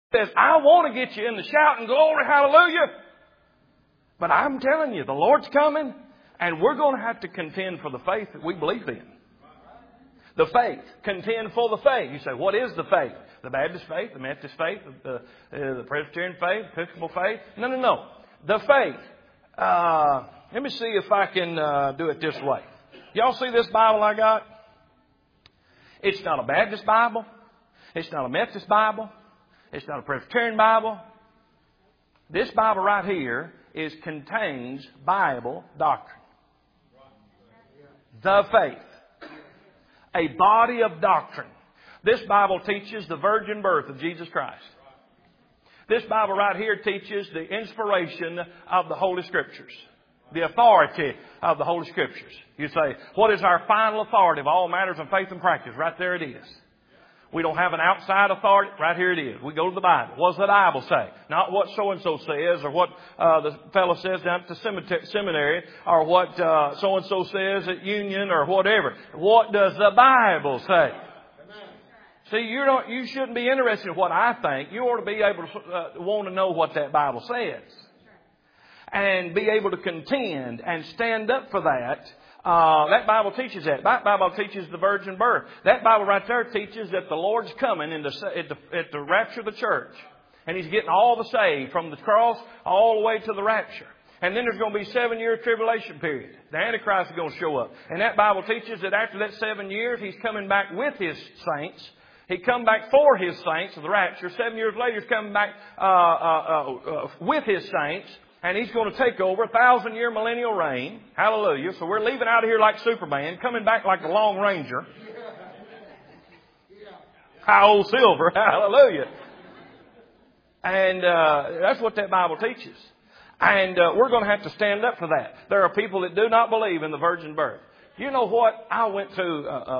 says, I want to get you in the shouting glory, hallelujah. But I'm telling you, the Lord's coming, and we're going to have to contend for the faith that we believe in. The faith. Contend for the faith. You say, what is the faith? The Baptist faith, the Methodist faith, the Presbyterian faith, Episcopal faith? No. The faith. Let me see if I can do it this way. Y'all see this Bible I got? It's not a Baptist Bible. It's not a Methodist Bible. It's not a Presbyterian Bible. This Bible right here contains Bible doctrine. The faith. A body of doctrine. This Bible teaches the virgin birth of Jesus Christ. This Bible right here teaches the inspiration of the Holy Scriptures. The authority of the Holy Scriptures. You say, what is our final authority of all matters of faith and practice? Right there it is. We don't have an outside authority. Right here it is. We go to the Bible. What does the Bible say? Not what so-and-so says or what the fellow says down at the seminary or what so-and-so says at Union or whatever. What does the Bible say? See, you shouldn't be interested in what I think. You ought to be able to want to know what that Bible says. And be able to contend and stand up for that. That Bible teaches that. That Bible teaches the virgin birth. That Bible right there teaches that the Lord's coming at the rapture of the church. And He's getting all the saved from the cross all the way to the rapture. And then there's going to be 7-year tribulation period. The Antichrist is going to show up. And that Bible teaches that after that 7 years, He's coming back with His saints. He come back for His saints of the rapture. 7 years later, He's coming back with His saints. And He's going to take over 1,000-year millennial reign. Hallelujah. So we're leaving out of here like Superman, coming back like the Long Ranger. High old silver. Hallelujah. And that's what that Bible teaches. And we're going to have to stand up for that. There are people that do not believe in the virgin birth. You know what? I went to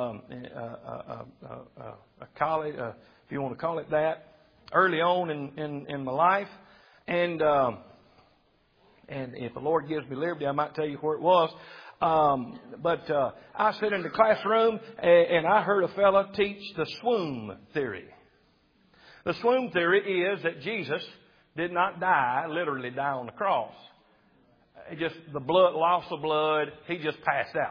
a college, if you want to call it that, early on in my life. And if the Lord gives me liberty, I might tell you where it was. But I sat in the classroom and I heard a fella teach the swoon theory. The swoon theory is that Jesus did not literally die on the cross. The loss of blood, He just passed out.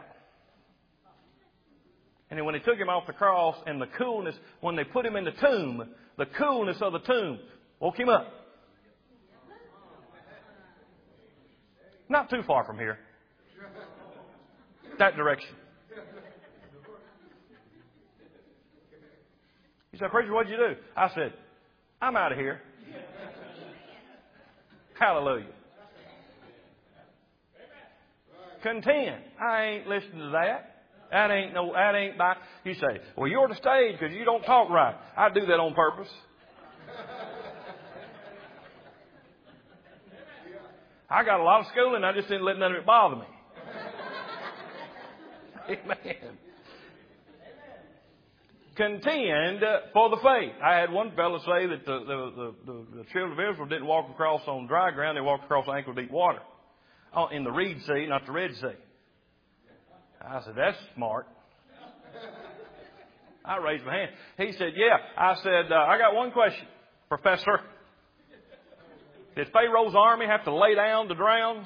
And then when they took Him off the cross and the coolness, when they put Him in the tomb, the coolness of the tomb woke Him up. Not too far from here. That direction. He said, preacher, what'd you do? I said, I'm out of here. Hallelujah. Contend. I ain't listening to that. That ain't by. You say, well, you're the stage because you don't talk right. I do that on purpose. I got a lot of schooling. I just didn't let none of it bother me. Amen. Contend for the faith. I had one fellow say that the children of Israel didn't walk across on dry ground. They walked across ankle deep water. In the Reed Sea, not the Red Sea. I said, that's smart. I raised my hand. He said, yeah. I said, I got one question, Professor. Did Pharaoh's army have to lay down to drown?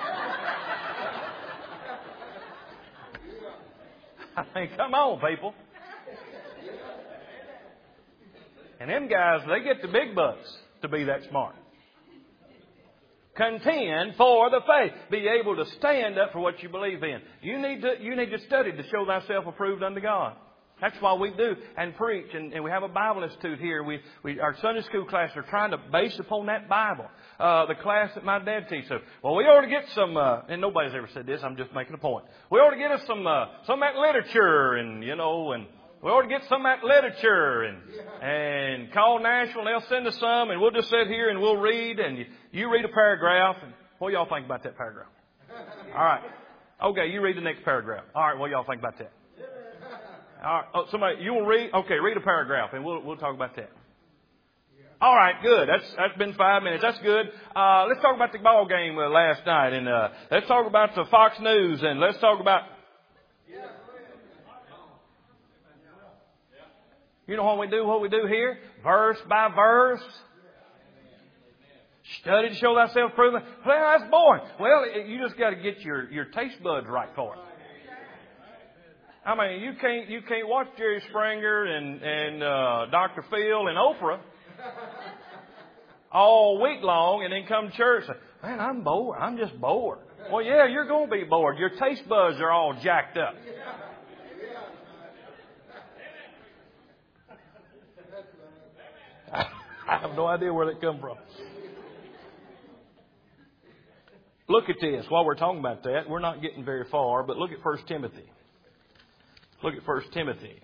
I mean, come on, people. And them guys, they get the big bucks to be that smart. Contend for the faith. Be able to stand up for what you believe in. You need to study to show thyself approved unto God. That's why we do and preach. And we have a Bible Institute here. Our Sunday school class are trying to base upon that Bible. The class that my dad teaches. Well, we ought to get some, and nobody's ever said this, I'm just making a point. We ought to get us some of that literature and we ought to get some of that literature and call Nashville and they'll send us some and we'll just sit here and we'll read and you read a paragraph. And what do y'all think about that paragraph? All right. Okay, you read the next paragraph. All right, what do y'all think about that? All right. Oh, somebody, you want to read? Okay, read a paragraph and we'll talk about that. All right, good. That's been 5 minutes. That's good. Let's talk about the ball game last night and let's talk about the Fox News and let's talk about. You know what we do here? Verse by verse. Study to show thyself proven. Well, that's boring. Well, you just got to get your taste buds right for it. I mean, you can't watch Jerry Springer and Dr. Phil and Oprah all week long and then come to church and say, man, I'm bored. I'm just bored. Well, yeah, you're going to be bored. Your taste buds are all jacked up. I have no idea where that come from. Look at this. While we're talking about that, we're not getting very far, but look at 1 Timothy. Look at 1 Timothy.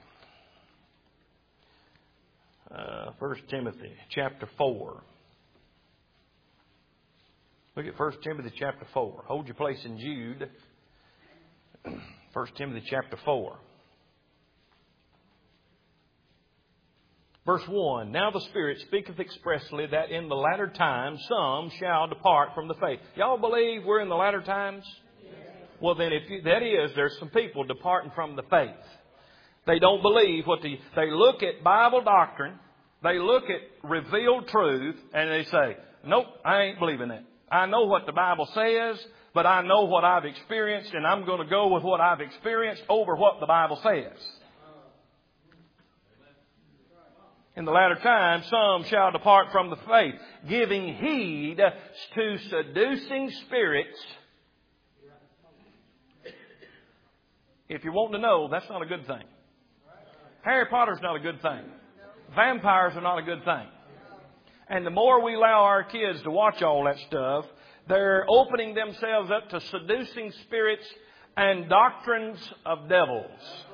1 Timothy chapter 4. Look at 1 Timothy chapter 4. Hold your place in Jude. 1 Timothy chapter 4. Verse 1, now the Spirit speaketh expressly that in the latter times some shall depart from the faith. Y'all believe we're in the latter times? Yes. Well then, there's some people departing from the faith. They don't believe they look at Bible doctrine, they look at revealed truth, and they say, nope, I ain't believing that. I know what the Bible says, but I know what I've experienced, and I'm going to go with what I've experienced over what the Bible says. In the latter time, some shall depart from the faith, giving heed to seducing spirits. If you're wanting to know, that's not a good thing. Harry Potter's not a good thing. Vampires are not a good thing. And the more we allow our kids to watch all that stuff, they're opening themselves up to seducing spirits and doctrines of devils.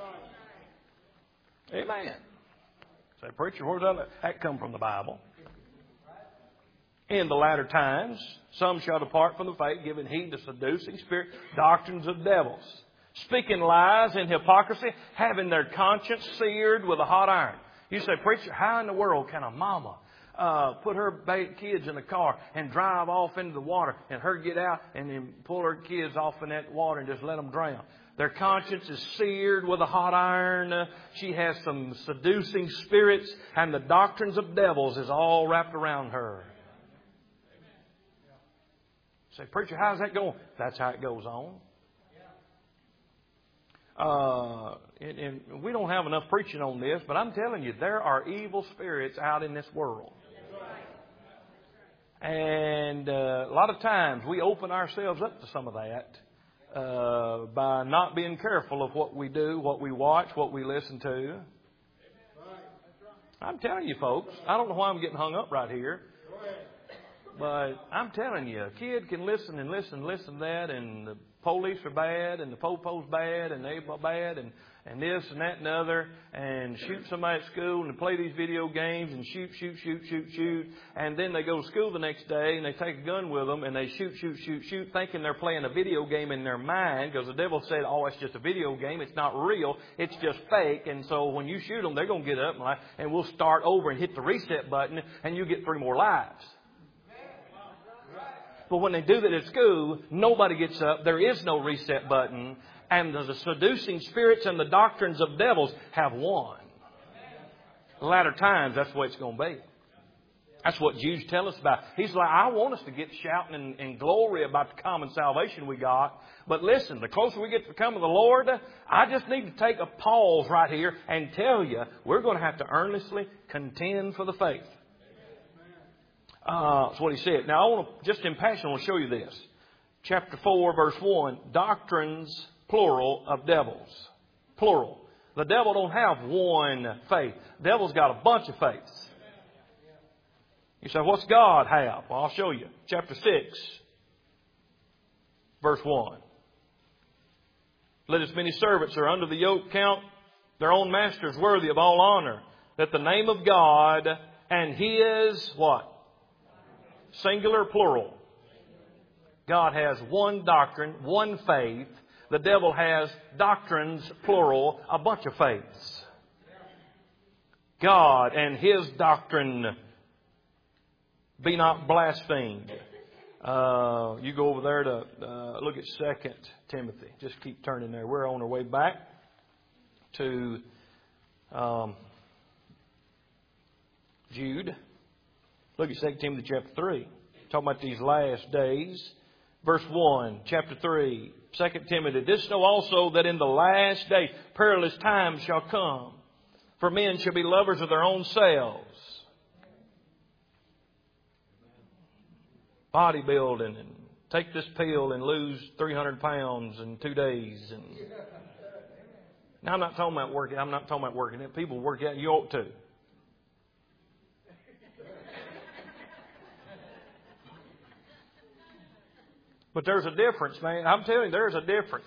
Amen. Say, preacher, where's that come from the Bible? In the latter times, some shall depart from the faith, giving heed to seducing spirit, doctrines of devils, speaking lies and hypocrisy, having their conscience seared with a hot iron. You say, preacher, how in the world can a mama put her kids in the car and drive off into the water and her get out and then pull her kids off in that water and just let them drown? Their conscience is seared with a hot iron. She has some seducing spirits, and the doctrines of devils is all wrapped around her. Say, preacher, how's that going? That's how it goes on. And we don't have enough preaching on this, but I'm telling you, there are evil spirits out in this world. And a lot of times we open ourselves up to some of that. By not being careful of what we do, what we watch, what we listen to. I'm telling you, folks, I don't know why I'm getting hung up right here. But I'm telling you, a kid can listen and listen to that, and the police are bad, and the popo's bad, and they are bad, and this and that and the other, and shoot somebody at school and play these video games and shoot. And then they go to school the next day and they take a gun with them and they shoot, thinking they're playing a video game in their mind because the devil said, oh, it's just a video game. It's not real. It's just fake. And so when you shoot them, they're going to get up and we'll start over and hit the reset button and you get 3 more lives. But when they do that at school, nobody gets up. There is no reset button. And the seducing spirits and the doctrines of devils have won. The latter times, that's the way it's going to be. That's what Jude tell us about. He's like, I want us to get shouting in glory about the common salvation we got. But listen, the closer we get to the coming of the Lord, I just need to take a pause right here and tell you, we're going to have to earnestly contend for the faith. That's what he said. Now, I want to, just in passion, I want to show you this. Chapter 4, verse 1, doctrines, plural, of devils. Plural. The devil don't have one faith. The devil's got a bunch of faiths. You say, what's God have? Well, I'll show you. Chapter 6, verse 1. Let as many servants are under the yoke count their own masters worthy of all honor, that the name of God and His, what? Singular, plural. God has one doctrine, one faith. The devil has doctrines, plural, a bunch of faiths. God and His doctrine be not blasphemed. You go over there to look at 2 Timothy. Just keep turning there. We're on our way back to Jude. Look at 2 Timothy chapter 3. talking about these last days. Verse 1, chapter 3, 2 Timothy. This know also that in the last day perilous times shall come. For men shall be lovers of their own selves. Bodybuilding and take this pill and lose 300 pounds in 2 days. And now I'm not talking about working. I'm not talking about working. If people work out, you ought to. But there's a difference, man. I'm telling you, there's a difference.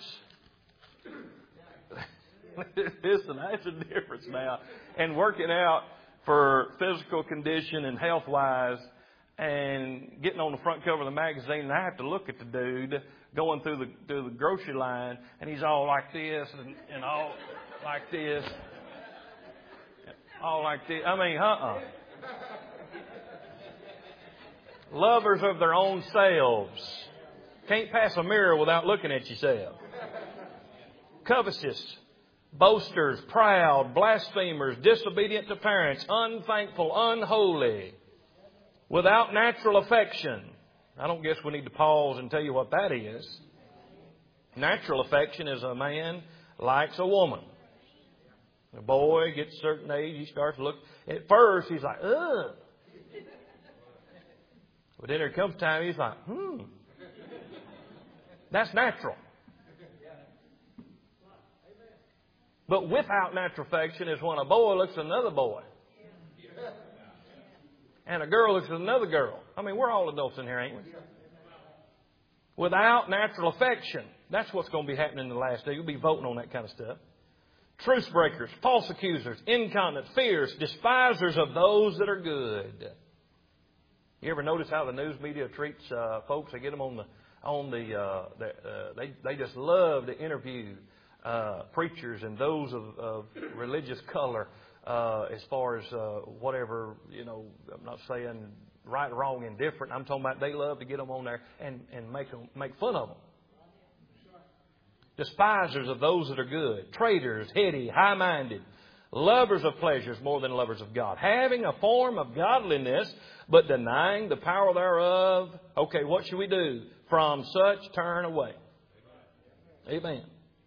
Listen, that's a difference now. And working out for physical condition and health-wise and getting on the front cover of the magazine, and I have to look at the dude going through the grocery line, and he's all like this and all like this. All like this. I mean, Lovers of their own selves. Can't pass a mirror without looking at yourself. Covetous, boasters, proud, blasphemers, disobedient to parents, unthankful, unholy, without natural affection. I don't guess we need to pause and tell you what that is. Natural affection is a man likes a woman. A boy gets a certain age, he starts to look. At first, he's like, ugh. But then there comes time, he's like, That's natural. But without natural affection is when a boy looks at another boy. And a girl looks at another girl. I mean, we're all adults in here, ain't we? Without natural affection. That's what's going to be happening in the last day. You'll be voting on that kind of stuff. Truce breakers, false accusers, incontinent, fierce, despisers of those that are good. You ever notice how the news media treats folks? They get them they just love to interview preachers and those of religious color as far as whatever, I'm not saying right, wrong, indifferent. I'm talking about they love to get them on there and make fun of them. Despisers of those that are good, traitors, heady, high-minded, lovers of pleasures more than lovers of God, having a form of godliness, but denying the power thereof. Okay, what should we do? From such turn away. Amen.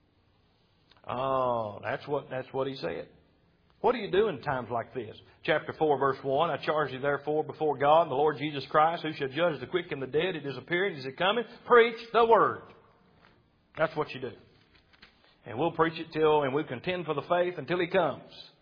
Oh, that's what he said. What do you do in times like this? Chapter 4, verse 1, I charge you therefore before God and the Lord Jesus Christ, who shall judge the quick and the dead, it is appearing, it is coming, preach the word. That's what you do. And we'll preach it and we'll contend for the faith until he comes.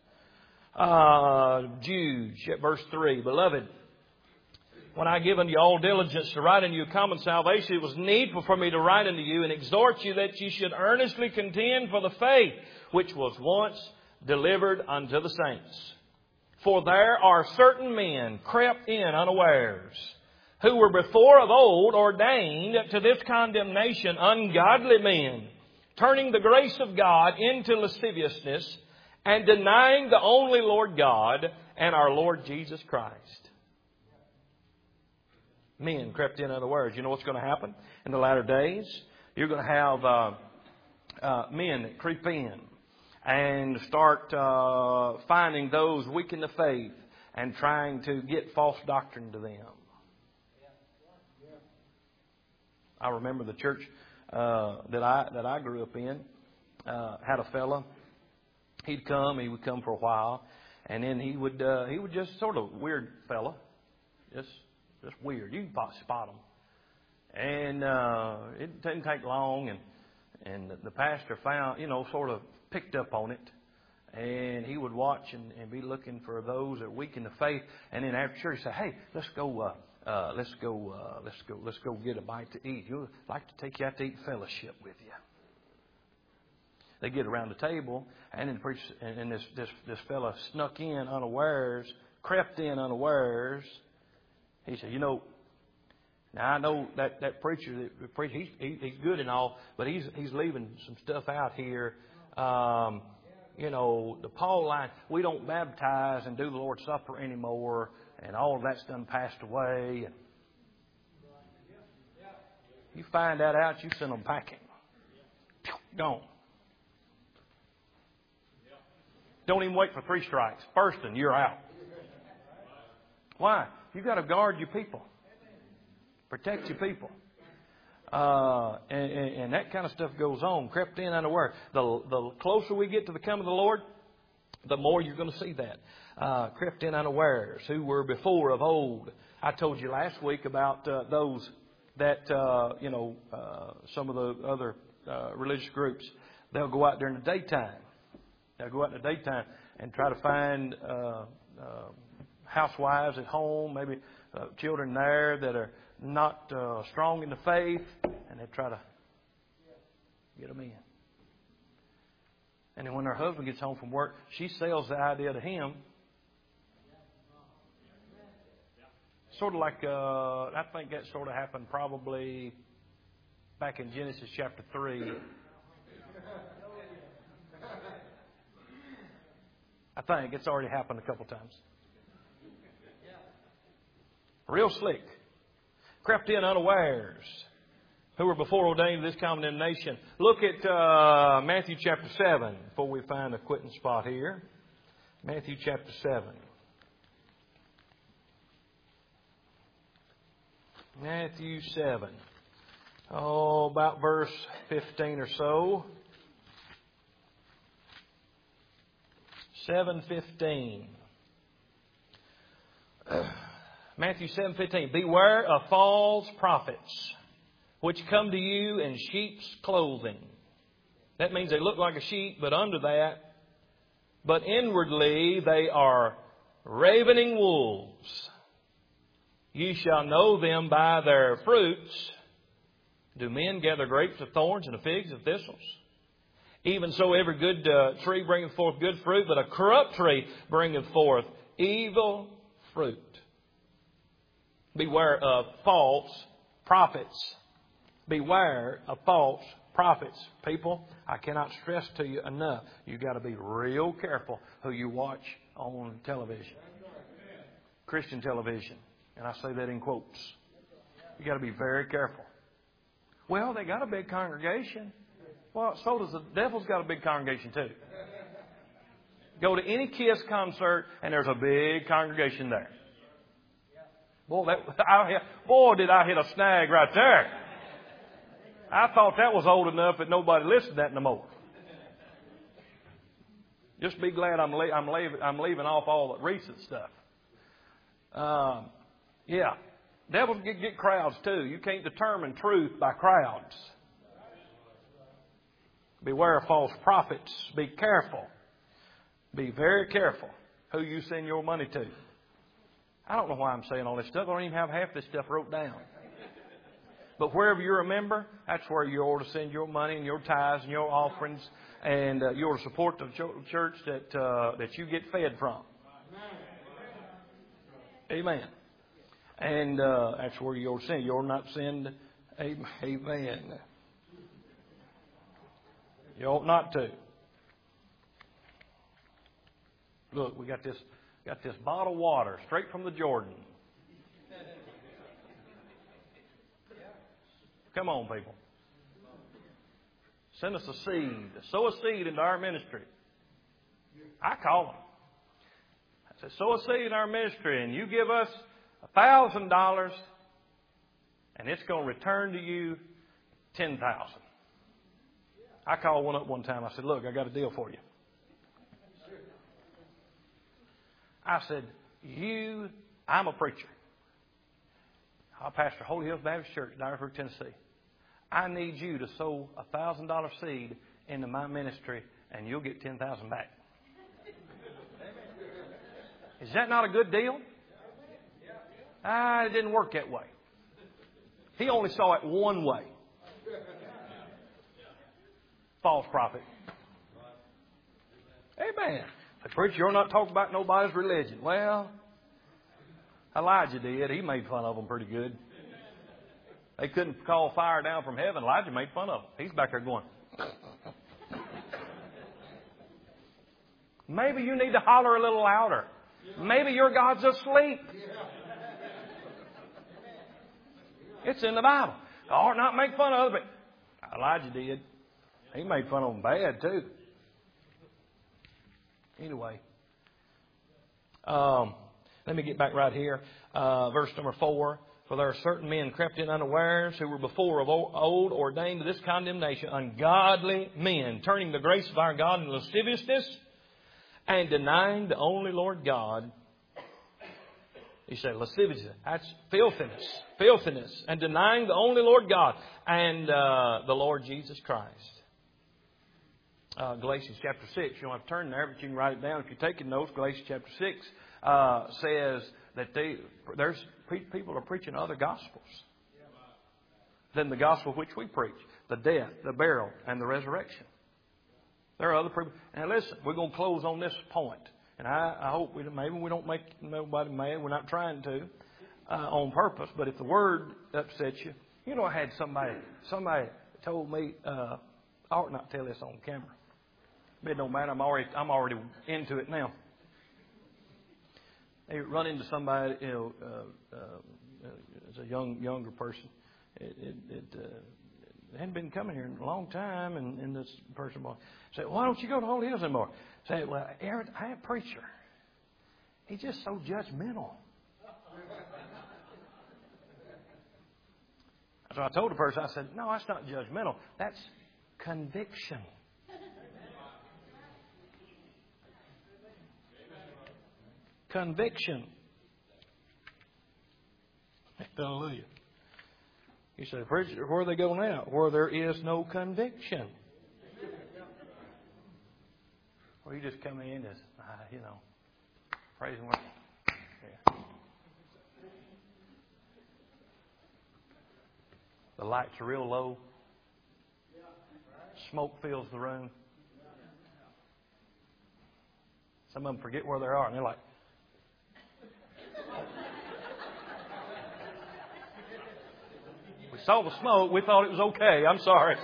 Jude, verse 3, Beloved, when I give unto you all diligence to write unto you common salvation, it was needful for me to write unto you and exhort you that you should earnestly contend for the faith which was once delivered unto the saints. For there are certain men crept in unawares, who were before of old ordained to this condemnation, ungodly men, turning the grace of God into lasciviousness, and denying the only Lord God and our Lord Jesus Christ. Men crept in unawares. You know what's going to happen in the latter days? You're going to have men that creep in and start finding those weak in the faith and trying to get false doctrine to them. I remember the church that I grew up in had a fella. He would come for a while, and then he would just sort of weird fella, just weird. You can spot him, and it didn't take long, and the pastor found, sort of picked up on it, and he would watch and be looking for those that are weak in the faith, and then after church say, "Hey, let's go get a bite to eat. You'd like to take you out to eat, fellowship with you." They get around the table, and then the preacher, and this fella snuck in unawares, crept in unawares. He said, "Now I know that preacher he's good and all, but he's leaving some stuff out here. The Paul line, we don't baptize and do the Lord's Supper anymore, and all of that's done passed away. You find that out, you send them packing. Gone. Don't even wait for 3 strikes. First, and you're out. Why? You've got to guard your people. Protect your people. And that kind of stuff goes on. Crept in unaware. The closer we get to the coming of the Lord, the more you're going to see that. Crept in unawares, who were before of old. I told you last week about those that, some of the other religious groups, they'll go out during the daytime. They'll go out in the daytime and try to find housewives at home, maybe children there that are not strong in the faith, and they try to get them in. And then when her husband gets home from work, she sells the idea to him. Sort of like, I think that sort of happened probably back in Genesis chapter 3. I think it's already happened a couple times. Real slick. Crept in unawares, who were before ordained to this condemnation. Look at Matthew chapter 7 before we find a quitting spot here. Matthew chapter 7. Matthew 7. Oh, about verse 15 or so. 7:15. Matthew 7:15. Beware of false prophets, which come to you in sheep's clothing. That means they look like a sheep, but under that, but inwardly they are ravening wolves. Ye shall know them by their fruits. Do men gather grapes of thorns and figs of thistles? Even so, every good tree bringeth forth good fruit, but a corrupt tree bringeth forth evil fruit. Beware of false prophets. Beware of false prophets. People, I cannot stress to you enough. You've got to be real careful who you watch on television. Christian television. And I say that in quotes. You've got to be very careful. Well, they got a big congregation. Well, so does the devil's got a big congregation too. Go to any KISS concert and there's a big congregation there. Boy, did I hit a snag right there. I thought that was old enough that nobody listened to that no more. Just be glad I'm leaving off all the recent stuff. Devils get crowds too. You can't determine truth by crowds. Beware of false prophets. Be careful. Be very careful who you send your money to. I don't know why I'm saying all this stuff. I don't even have half this stuff wrote down. But wherever you're a member, that's where you ought to send your money and your tithes and your offerings, and you ought to support the church that you get fed from. Amen. And that's where you ought to send. You ought not send. Amen. You ought not to. Look, we got this bottled water straight from the Jordan. Come on, people. Send us a seed. Sow a seed into our ministry. I call them. I say, sow a seed in our ministry, and you give us $1,000, and it's going to return to you $10,000. I called one up one time. I said, look, I got a deal for you. I said, I'm a preacher. I pastor Holy Hills Baptist Church, Dyersburg, Tennessee. I need you to sow a $1,000 seed into my ministry, and you'll get $10,000 back. Is that not a good deal? It didn't work that way. He only saw it one way. False prophet. Amen. The preacher, you're not talking about nobody's religion. Well, Elijah did. He made fun of them pretty good. They couldn't call fire down from heaven. Elijah made fun of them. He's back there going. Maybe you need to holler a little louder. Maybe your God's asleep. It's in the Bible. Or not make fun of it. Elijah did. He made fun of them bad too. Anyway. Let me get back right here. Verse number 4. For there are certain men crept in unawares who were before of old ordained to this condemnation, ungodly men, turning the grace of our God into lasciviousness and denying the only Lord God. You say lasciviousness. That's filthiness. Filthiness. And denying the only Lord God and the Lord Jesus Christ. Galatians chapter 6. You don't have to turn there, but you can write it down if you're taking notes. Galatians chapter 6 says that there's people are preaching other gospels than the gospel which we preach. The death, the burial, and the resurrection. There are other people. And listen, we're going to close on this point. And I hope maybe we don't make nobody mad. We're not trying to on purpose. But if the word upsets you, you know, I had somebody told me I ought not tell this on camera. But it don't matter. I'm already into it now. They run into somebody, you know, as a younger person. It hadn't been coming here in a long time, and this person said, "Why don't you go to Holy Hills anymore?" Say, "Well, Aaron, I have a preacher. He's just so judgmental." So I told the person, I said, "No, that's not judgmental. That's conviction." Conviction. Hallelujah. You say, "Preacher, where they go now?" Where there is no conviction. Well, you just come in as, you know, praise and worship. Yeah. The lights are real low. Smoke fills the room. Some of them forget where they are, and they're like, "We saw the smoke. We thought it was okay. I'm sorry."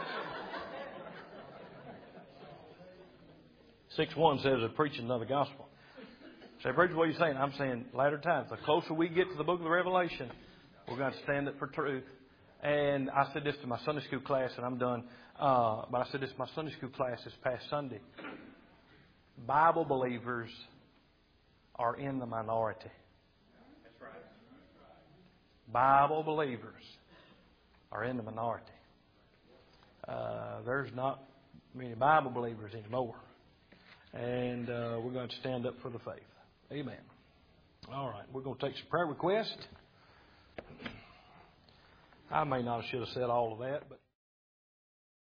6:1 says they're preaching another gospel. Say, "Preacher, what are you saying?" I'm saying latter times. The closer we get to the book of the Revelation, we're going to stand up for truth. And I said this to my Sunday school class, and I'm done. But I said this to my Sunday school class this past Sunday. Bible believers are in the minority. That's right. Bible believers are in the minority. There's not many Bible believers anymore. And we're going to stand up for the faith. Amen. All right. We're going to take some prayer requests. I may not have should have said all of that, but